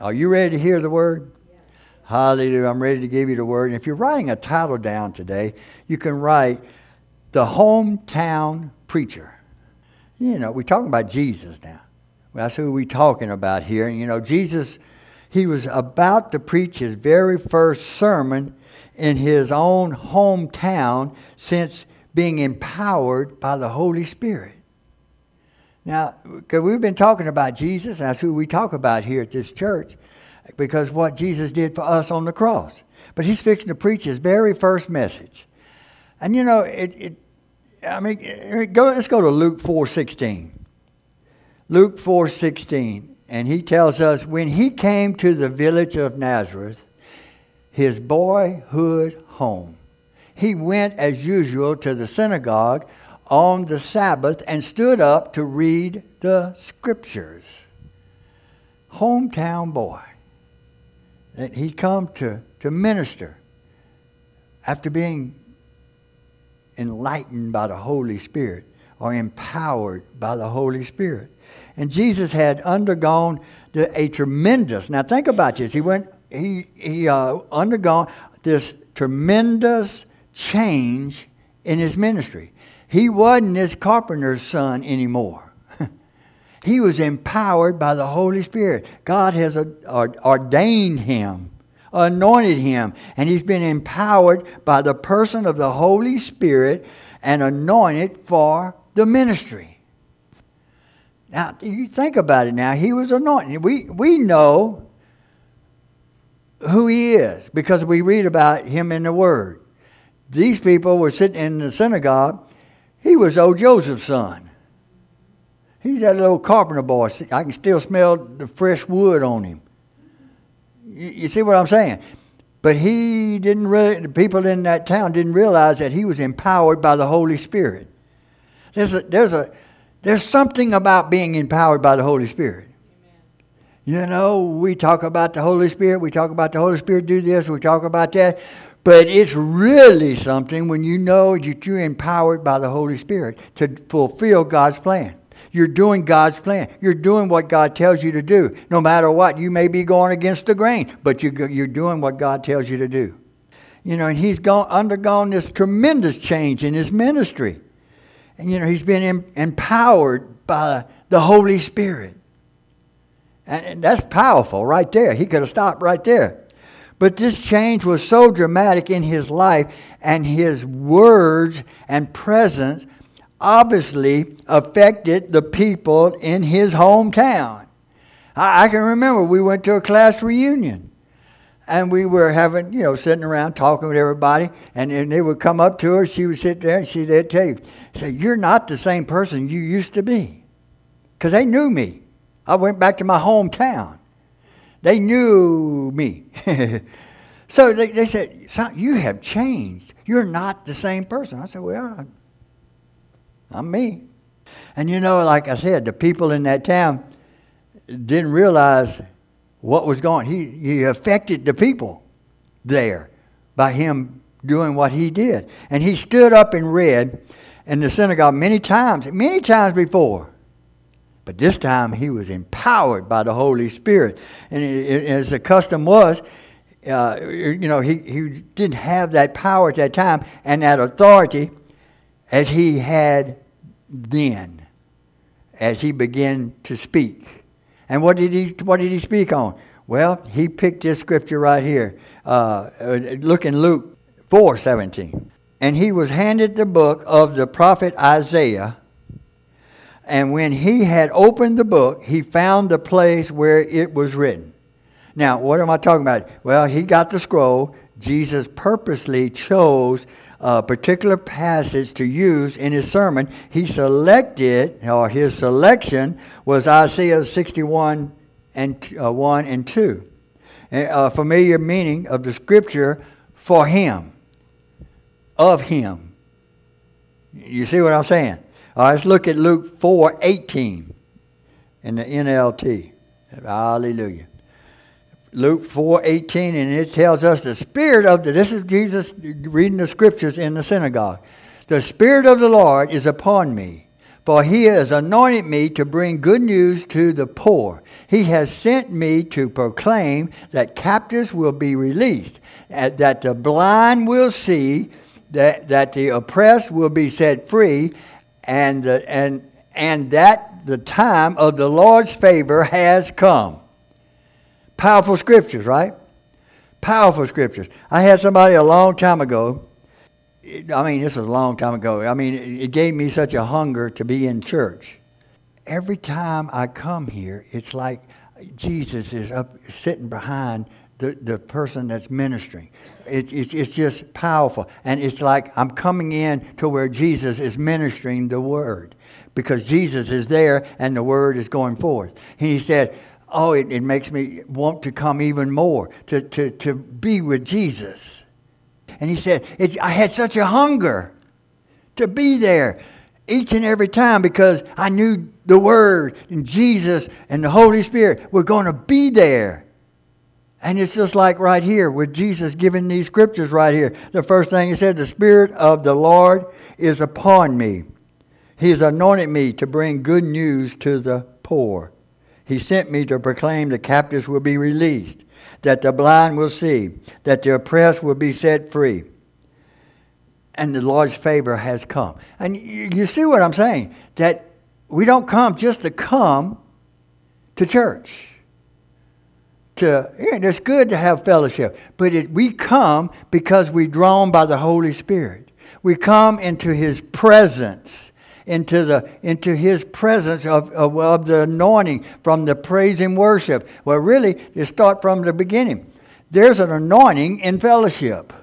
Are you ready to hear the word? Yes. Hallelujah. I'm ready to give you the word. And if you're writing a title down today, you can write The Hometown Preacher. You know, we're talking about Jesus now. That's who we're talking about here. And, you know, Jesus, he was about to preach his very first sermon in his own hometown since being empowered by the Holy Spirit. Now, because we've been talking about Jesus, and that's who we talk about here at this church, because what Jesus did for us on the cross. But he's fixing to preach his very first message. And you know, let's go to Luke 4:16. Luke 4:16, and he tells us, when he came to the village of Nazareth, his boyhood home, he went as usual to the synagogue on the Sabbath and stood up to read the scriptures. Hometown boy. That he'd come to minister after being enlightened by the Holy Spirit or empowered by the Holy Spirit. And Jesus had undergone a tremendous, now think about this, he undergone this tremendous change in his ministry. He wasn't this carpenter's son anymore. He was empowered by the Holy Spirit. God has ordained him, anointed him, and he's been empowered by the person of the Holy Spirit and anointed for the ministry. Now, you think about it now. He was anointed. We know who he is because we read about him in the Word. These people were sitting in the synagogue. He was old Joseph's son. He's that little carpenter boy. I can still smell the fresh wood on him. You see what I'm saying? But the people in that town didn't realize that he was empowered by the Holy Spirit. There's something about being empowered by the Holy Spirit. Amen. You know, we talk about the Holy Spirit. We talk about the Holy Spirit do this. We talk about that. But it's really something when you know that you're empowered by the Holy Spirit to fulfill God's plan. You're doing God's plan. You're doing what God tells you to do. No matter what, you may be going against the grain, but you're doing what God tells you to do. You know, and he's undergone this tremendous change in his ministry. And, you know, he's been empowered by the Holy Spirit. And that's powerful right there. He could have stopped right there. But this change was so dramatic in his life, and his words and presence obviously affected the people in his hometown. I can remember we went to a class reunion, and we were having, you know, sitting around talking with everybody, and they would come up to her, she would sit there, and they'd tell you, say, you're not the same person you used to be. Because they knew me. I went back to my hometown. They knew me. So they said, son, you have changed. You're not the same person. I said, well, I'm me. And you know, like I said, the people in that town didn't realize what was going on. He affected the people there by him doing what he did. And he stood up and read in the synagogue many times before. But this time he was empowered by the Holy Spirit. And as the custom was, you know, he didn't have that power at that time and that authority as he had then, as he began to speak. And what did he speak on? Well, he picked this scripture right here. Look in Luke 4:17. And he was handed the book of the prophet Isaiah. And when he had opened the book, he found the place where it was written. Now, what am I talking about? Well, he got the scroll. Jesus purposely chose a particular passage to use in his sermon. He selected, or his selection was Isaiah 61 and 1 and 2. A familiar meaning of the scripture for him, of him. You see what I'm saying? All right, let's look at Luke 4:18 in the NLT. Hallelujah. Luke 4:18, and it tells us the Spirit of this is Jesus reading the scriptures in the synagogue. The Spirit of the Lord is upon me, For he has anointed me to bring good news to the poor. He has sent me to proclaim that captives will be released, that the blind will see, that the oppressed will be set free, and that the time of the Lord's favor has come. Powerful scriptures, right? Powerful scriptures. I had somebody a long time ago. This was a long time ago. It gave me such a hunger to be in church. Every time I come here, it's like Jesus is up sitting behind the person that's ministering. It's just powerful. And it's like I'm coming in to where Jesus is ministering the word. Because Jesus is there and the word is going forth. And he said, it makes me want to come even more to be with Jesus. And he said, I had such a hunger to be there each and every time because I knew the Word and Jesus and the Holy Spirit were going to be there. And it's just like right here with Jesus giving these scriptures right here. The first thing he said, the Spirit of the Lord is upon me. He has anointed me to bring good news to the poor. He sent me to proclaim the captives will be released, that the blind will see, that the oppressed will be set free. And the Lord's favor has come. And you see what I'm saying? That we don't come just to come to church. It's good to have fellowship, but we come because we're drawn by the Holy Spirit. We come into His presence. Into His presence of the anointing from the praise and worship. Well, really, you start from the beginning. There's an anointing in fellowship.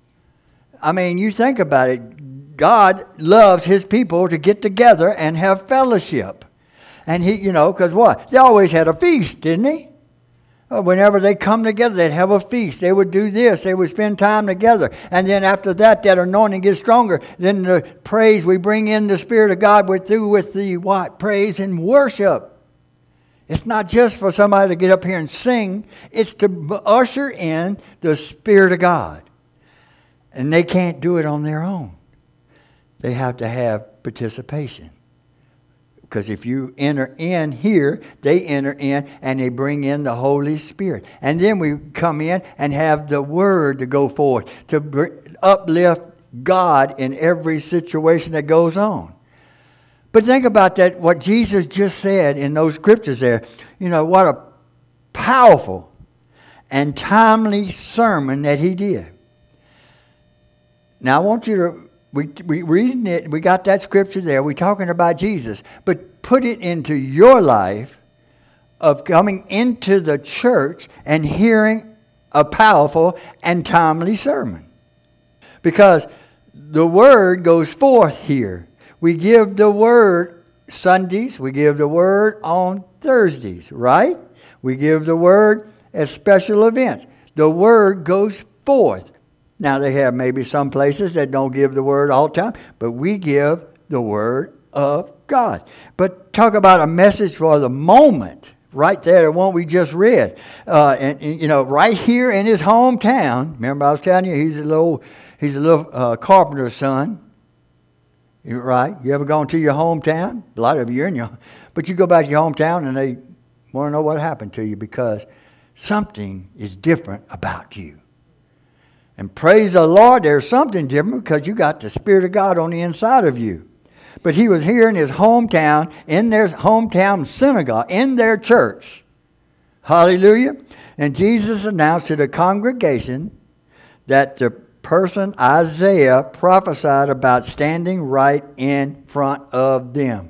You think about it. God loves His people to get together and have fellowship. And He, because what? They always had a feast, didn't He? Whenever they come together, they'd have a feast. They would do this. They would spend time together. And then after that anointing gets stronger. Then the praise, we bring in the Spirit of God. We're through with the what? Praise and worship. It's not just for somebody to get up here and sing. It's to usher in the Spirit of God. And they can't do it on their own. They have to have participation. Because if you enter in here, they enter in and they bring in the Holy Spirit. And then we come in and have the Word to go forth, to uplift God in every situation that goes on. But think about that, what Jesus just said in those scriptures there. What a powerful and timely sermon that He did. Now I want you to... We reading it, we got that scripture there. We're talking about Jesus. But put it into your life of coming into the church and hearing a powerful and timely sermon. Because the word goes forth here. We give the word Sundays. We give the word on Thursdays, right? We give the word at special events. The word goes forth. Now, they have maybe some places that don't give the word all the time, but we give the word of God. But talk about a message for the moment, right there, the one we just read. Right here in his hometown. Remember I was telling you, he's a little carpenter's son. Right? You ever gone to your hometown? A lot of you are in but you go back to your hometown and they want to know what happened to you because something is different about you. And praise the Lord, there's something different because you got the Spirit of God on the inside of you. But he was here in his hometown, in their hometown synagogue, in their church. Hallelujah. And Jesus announced to the congregation that the person Isaiah prophesied about standing right in front of them.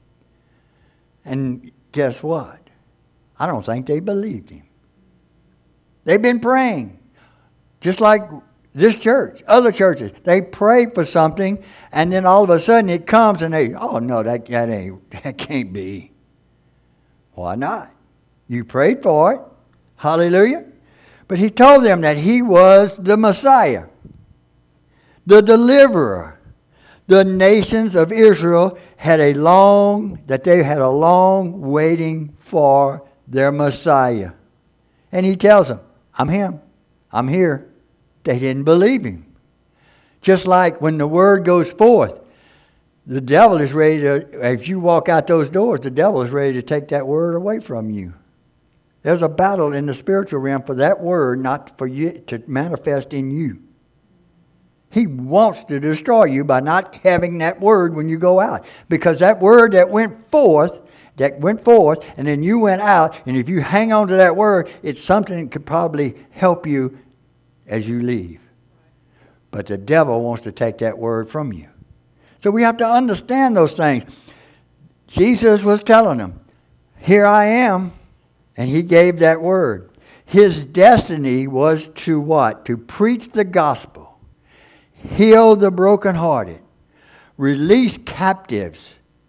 And guess what? I don't think they believed him. They've been praying. Just like this church, other churches, they pray for something, and then all of a sudden it comes, and that can't be. Why not? You prayed for it, hallelujah. But he told them that he was the Messiah, the deliverer. The nations of Israel had a long waiting for their Messiah, and he tells them, "I'm him. I'm here." They didn't believe him. Just like when the word goes forth, The devil is ready to, if you walk out those doors, the devil is ready to take that word away from you. There's a battle in the spiritual realm for that word not for you to manifest in you. He wants to destroy you by not having that word when you go out. Because that word that went forth, and then you went out, and if you hang on to that word, it's something that could probably help you as you leave. But the devil wants to take that word from you. So we have to understand those things. Jesus was telling them, here I am. And he gave that word. His destiny was to what? To preach the gospel, heal the brokenhearted, release captives,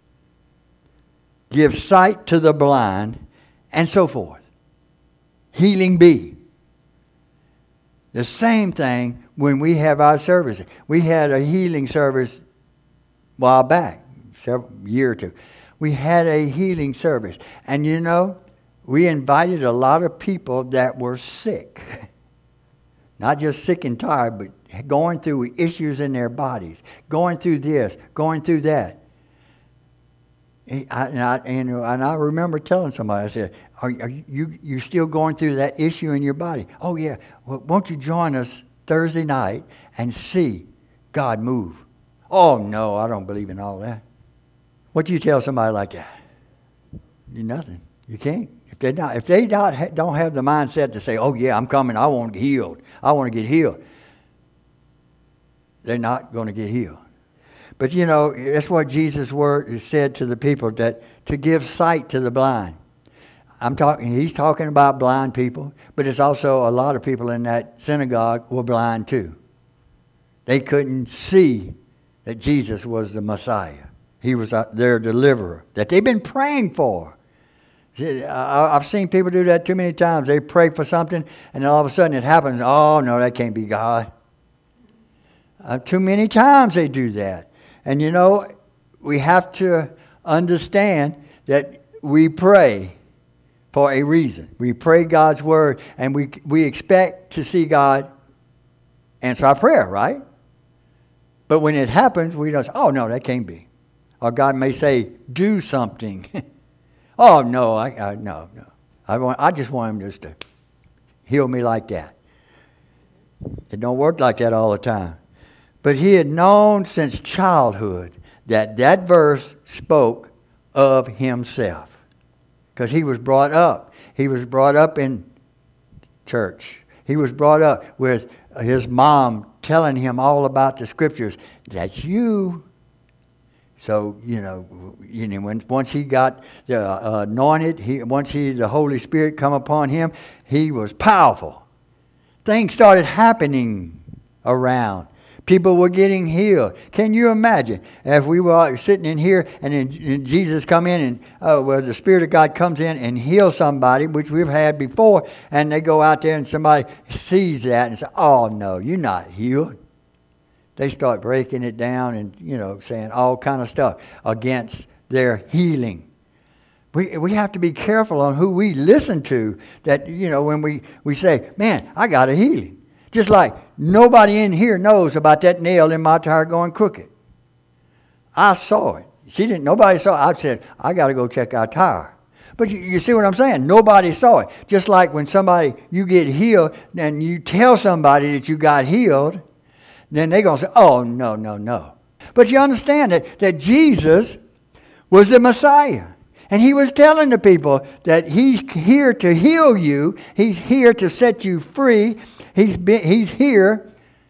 give sight to the blind, and so forth. Healing be. The same thing when we have our services. We had a healing service a while back, a year or two. We had a healing service. And you know, we invited a lot of people that were sick. Not just sick and tired, but going through issues in their bodies. Going through this, going through that. And I remember telling somebody, I said, are you still going through that issue in your body? Oh, yeah. Well, won't you join us Thursday night and see God move? Oh, no, I don't believe in all that. What do you tell somebody like that? Nothing. You can't. If they don't have the mindset to say, oh, yeah, I'm coming. I want to get healed. I want to get healed. They're not going to get healed. But, you know, that's what Jesus' word said to the people, that to give sight to the blind. He's talking about blind people, but it's also a lot of people in that synagogue were blind too. They couldn't see that Jesus was the Messiah. He was their deliverer that they've been praying for. I've seen people do that too many times. They pray for something, and then all of a sudden it happens. Oh, no, that can't be God. Too many times they do that. And, you know, we have to understand that we pray for a reason. We pray God's word, and we expect to see God answer our prayer, right? But when it happens, we don't say, oh, no, that can't be. Or God may say, do something. Oh, no, no. I just want him just to heal me like that. It don't work like that all the time. But he had known since childhood that verse spoke of himself. Because he was brought up. He was brought up in church. He was brought up with his mom telling him all about the scriptures. That's you. So, once he got anointed, once the Holy Spirit come upon him, he was powerful. Things started happening around. People were getting healed. Can you imagine if we were sitting in here and then Jesus come in and the Spirit of God comes in and heals somebody, which we've had before, and they go out there and somebody sees that and says, oh, no, you're not healed. They start breaking it down and, saying all kind of stuff against their healing. We have to be careful on who we listen to, that, when we say, man, I got a healing. Just like nobody in here knows about that nail in my tire going crooked. I saw it. Nobody saw it. I said, I got to go check our tire. But you see what I'm saying? Nobody saw it. Just like when you get healed, and you tell somebody that you got healed, then they're going to say, oh, no. But you understand that Jesus was the Messiah. And he was telling the people that he's here to heal you. He's here to set you free. He's here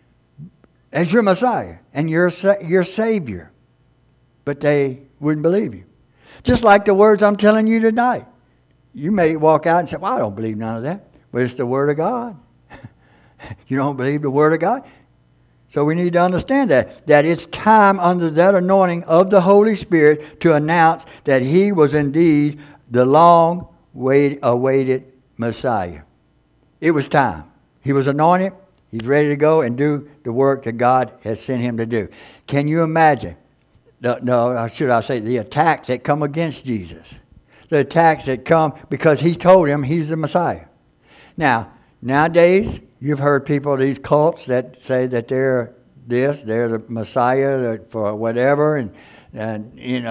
as your Messiah and your Savior. But they wouldn't believe you. Just like the words I'm telling you tonight. You may walk out and say, well, I don't believe none of that. But it's the Word of God. You don't believe the Word of God? So we need to understand that it's time under that anointing of the Holy Spirit to announce that he was indeed the long-awaited Messiah. It was time. He was anointed. He's ready to go and do the work that God has sent him to do. Can you imagine? Should I say the attacks that come against Jesus? The attacks that come because he told him he's the Messiah. Now, nowadays, you've heard people, these cults that say that they're the Messiah for whatever, and And,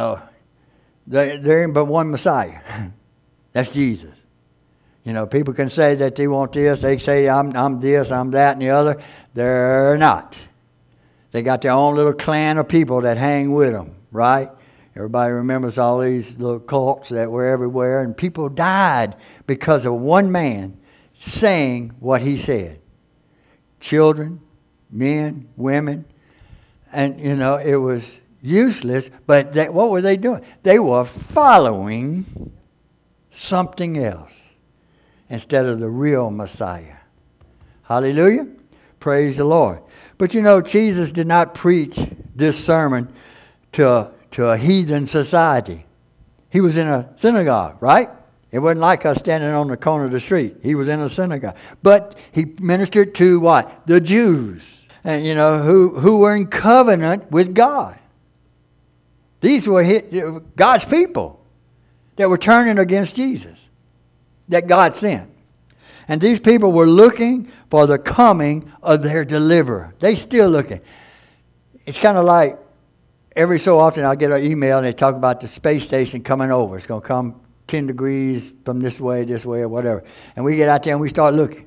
there ain't but one Messiah. That's Jesus. People can say that they want this. They say, I'm this, I'm that, and the other. They're not. They got their own little clan of people that hang with them, right? Everybody remembers all these little cults that were everywhere, and people died because of one man saying what he said. Children, men, women, and, it was useless, but what were they doing? They were following something else instead of the real Messiah. Hallelujah. Praise the Lord. But Jesus did not preach this sermon to a heathen society. He was in a synagogue, right? It wasn't like us standing on the corner of the street. He was in a synagogue. But he ministered to what? The Jews. And who were in covenant with God. These were God's people that were turning against Jesus, that God sent. And these people were looking for the coming of their deliverer. They still looking. It's kind of like every so often I get an email and they talk about the space station coming over. It's going to come 10 degrees from this way, or whatever. And we get out there and we start looking.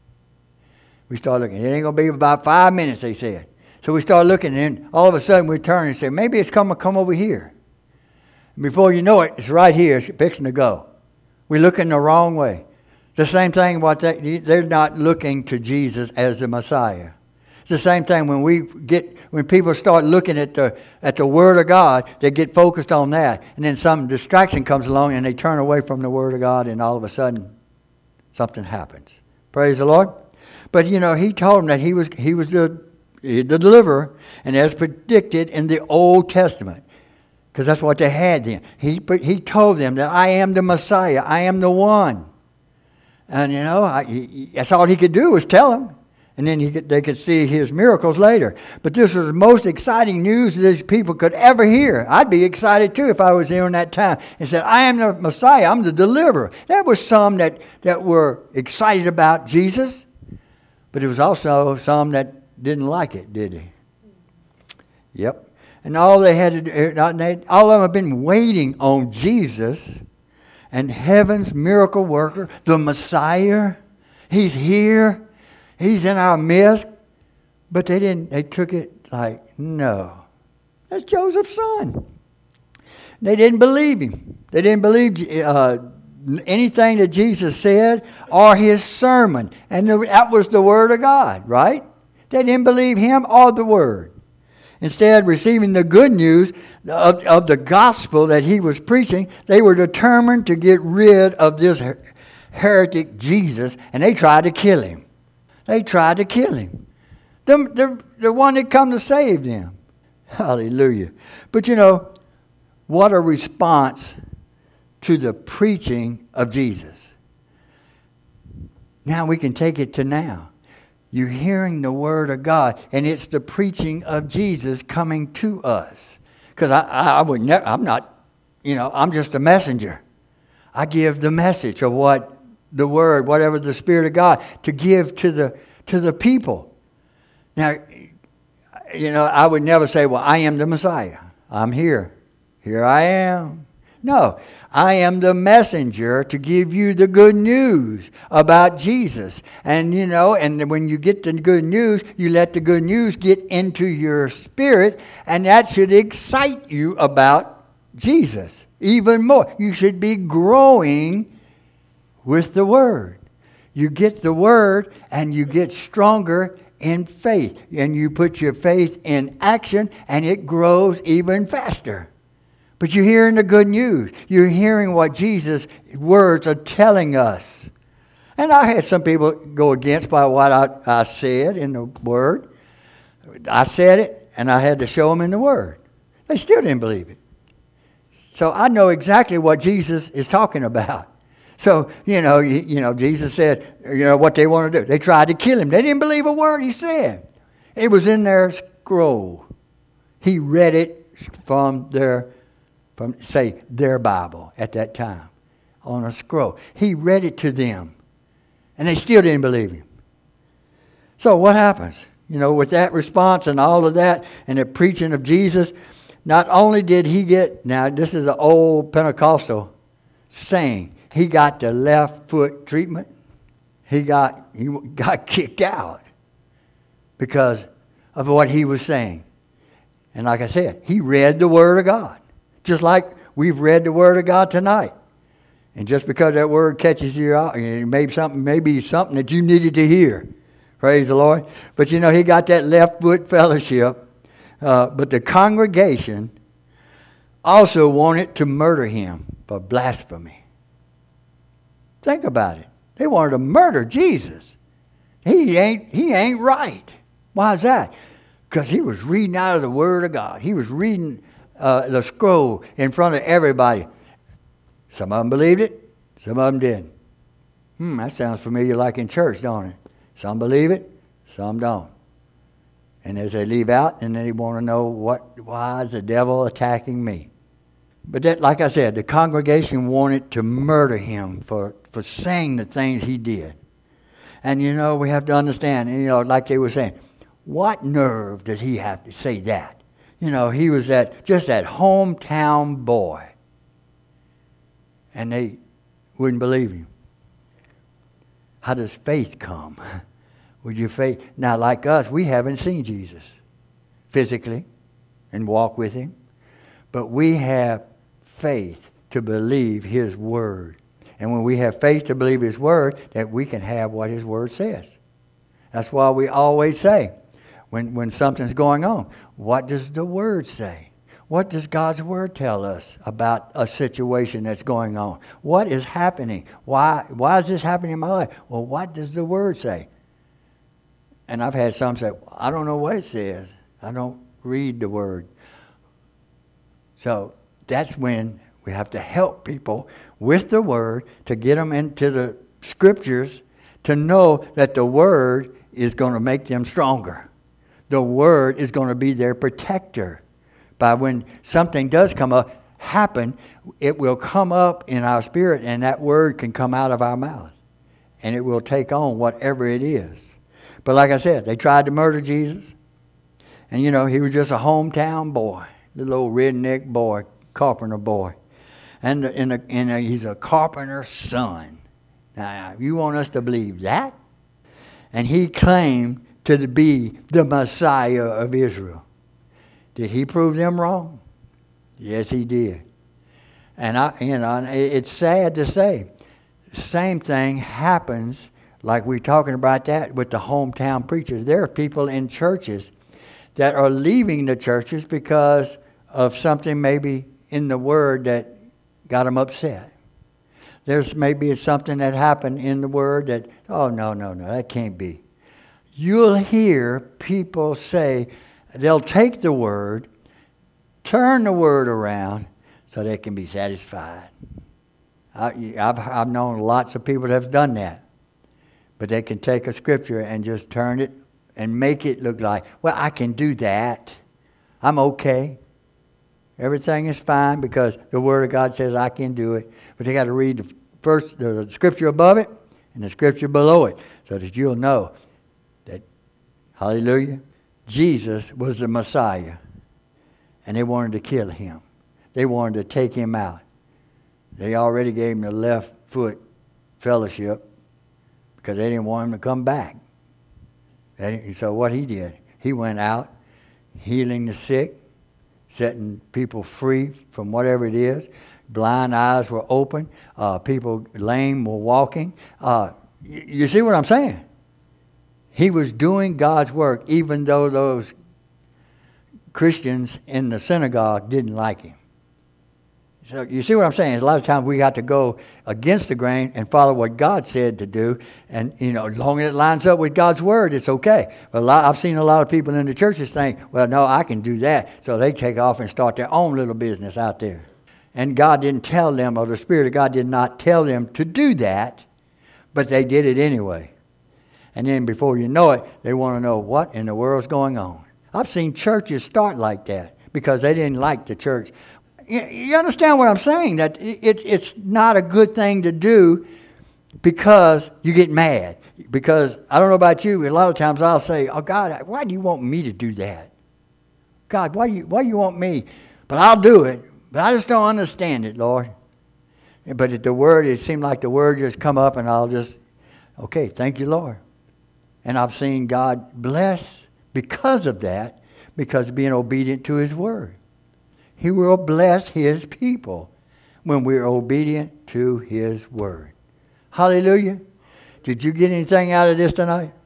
It ain't going to be about 5 minutes, they said. So we start looking, and then all of a sudden we turn and say, maybe it's come over here. And before you know it, it's right here. It's fixing to go. We're looking the wrong way. The same thing, they're not looking to Jesus as the Messiah. It's the same thing when people start looking at the Word of God, they get focused on that. And then some distraction comes along and they turn away from the Word of God, and all of a sudden something happens. Praise the Lord. But he told them that he was the deliverer, and as predicted in the Old Testament, because that's what they had then. He told them that I am the Messiah, I am the one. And that's all he could do was tell them. And then they could see his miracles later. But this was the most exciting news these people could ever hear. I'd be excited too if I was there in that time and said, I am the Messiah, I'm the deliverer. There was some that were excited about Jesus, but there was also some that didn't like it, did they? Yep. And all they had to do, all of them have been waiting on Jesus and heaven's miracle worker, the Messiah. He's here. He's in our midst. But they took it like, no. That's Joseph's son. They didn't believe him. They didn't believe anything that Jesus said or his sermon. And that was the Word of God, right? They didn't believe him or the Word. Instead, receiving the good news of the gospel that he was preaching, they were determined to get rid of this heretic Jesus, and they tried to kill him. The one that come to save them. Hallelujah. But what a response to the preaching of Jesus. Now we can take it to now. You're hearing the Word of God, and it's the preaching of Jesus coming to us. Because I'm not, I'm just a messenger. I give the message of what the Word, whatever the Spirit of God, to give to the people. Now, I would never say, well, I am the Messiah. I'm here. Here I am. No, I am the messenger to give you the good news about Jesus. And, and when you get the good news, you let the good news get into your spirit, and that should excite you about Jesus even more. You should be growing with the Word. You get the Word, and you get stronger in faith. And you put your faith in action, and it grows even faster. But you're hearing the good news. You're hearing what Jesus' words are telling us. And I had some people go against by what I said in the Word. I said it, and I had to show them in the Word. They still didn't believe it. So I know exactly what Jesus is talking about. So, Jesus said, what they want to do. They tried to kill him. They didn't believe a word he said. It was in their scroll. He read it from their Bible at that time on a scroll. He read it to them, and they still didn't believe him. So what happens? With that response and all of that and the preaching of Jesus, Not only did he get, now this is an old Pentecostal saying, he got the left foot treatment. He got kicked out because of what he was saying. And like I said, he read the Word of God. Just like we've read the Word of God tonight. And just because that Word catches your eye, it may be something that you needed to hear. Praise the Lord. But you know, he got that left foot fellowship. But the congregation also wanted to murder him for blasphemy. Think about it. They wanted to murder Jesus. He ain't right. Why is that? Because he was reading out of the Word of God. He was reading the scroll in front of everybody. Some of them believed it. Some of them didn't. That sounds familiar like in church, don't it? Some believe it. Some don't. And as they leave out, and they want to know why is the devil attacking me? But that, like I said, the congregation wanted to murder him for saying the things he did. And you know, we have to understand, you know, like they were saying, what nerve does he have to say that? You know, he was just that hometown boy. And they wouldn't believe him. How does faith come? With your faith. Now, like us, we haven't seen Jesus physically and walk with him. But we have faith to believe his word. And when we have faith to believe his word, that we can have what his word says. That's why we always say, when something's going on, what does the word say? What does God's word tell us about a situation that's going on? What is happening? Why is this happening in my life? Well, what does the word say? And I've had some say, I don't know what it says. I don't read the word. So that's when we have to help people with the word to get them into the scriptures to know that the word is going to make them stronger. The word is going to be their protector. By when something does happen, it will come up in our spirit and that word can come out of our mouth. And it will take on whatever it is. But like I said, they tried to murder Jesus. And you know, he was just a hometown boy. Little old redneck boy, carpenter boy. And he's a carpenter's son. Now, you want us to believe that? And he claimed to be the Messiah of Israel. Did he prove them wrong? Yes, he did. And it's sad to say, the same thing happens, like we're talking about that with the hometown preachers. There are people in churches that are leaving the churches because of something maybe in the word that got them upset. There's maybe something that happened in the word that, oh, no, that can't be. You'll hear people say, they'll take the word, turn the word around so they can be satisfied. I've known lots of people that have done that. But they can take a scripture and just turn it and make it look like, well, I can do that. I'm okay. Everything is fine because the Word of God says I can do it. But they got to read the scripture above it and the scripture below it so that you'll know that, hallelujah, Jesus was the Messiah. And they wanted to kill him. They wanted to take him out. They already gave him the left foot fellowship because they didn't want him to come back. So what he did, he went out healing the sick, setting people free from whatever it is. Blind eyes were open. People lame were walking. You see what I'm saying? He was doing God's work even though those Christians in the synagogue didn't like him. So you see what I'm saying? A lot of times we got to go against the grain and follow what God said to do. And, you know, as long as it lines up with God's word, it's okay. But I've seen a lot of people in the churches think, well, no, I can do that. So they take off and start their own little business out there. And God didn't tell them, or the Spirit of God did not tell them to do that, but they did it anyway. And then before you know it, they want to know what in the world's going on. I've seen churches start like that because they didn't like the church. You understand what I'm saying? That it's not a good thing to do because you get mad. Because I don't know about you, a lot of times I'll say, oh God, why do you want me to do that? God, why you want me? But I'll do it. But I just don't understand it, Lord. But it seemed like the word just come up and I'll just, okay, thank you, Lord. And I've seen God bless because of that, because of being obedient to his word. He will bless his people when we're obedient to his word. Hallelujah. Did you get anything out of this tonight?